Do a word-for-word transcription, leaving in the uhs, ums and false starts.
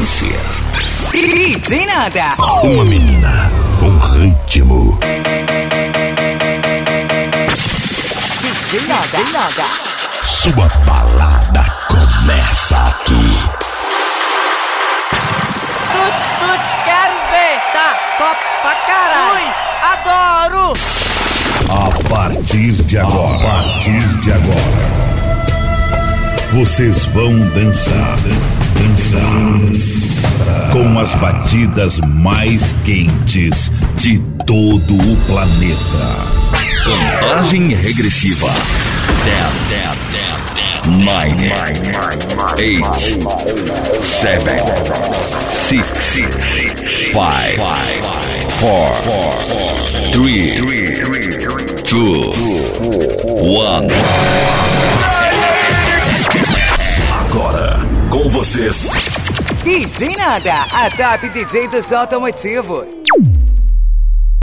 Frequência. D J Nada. Uma menina com ritmo. D J Nada. Nada. Sua balada começa aqui. Tuts, tuts, quero ver, tá? Top pra caralho. Ui, adoro. A partir de agora, a partir de agora, vocês vão dançar, dançar com as batidas mais quentes de todo o planeta. Contagem regressiva. dez, dez, dez, nove, oito, sete, seis, cinco, quatro, três, dois, um. Agora, com vocês, D J Nada, a top D J dos automotivos.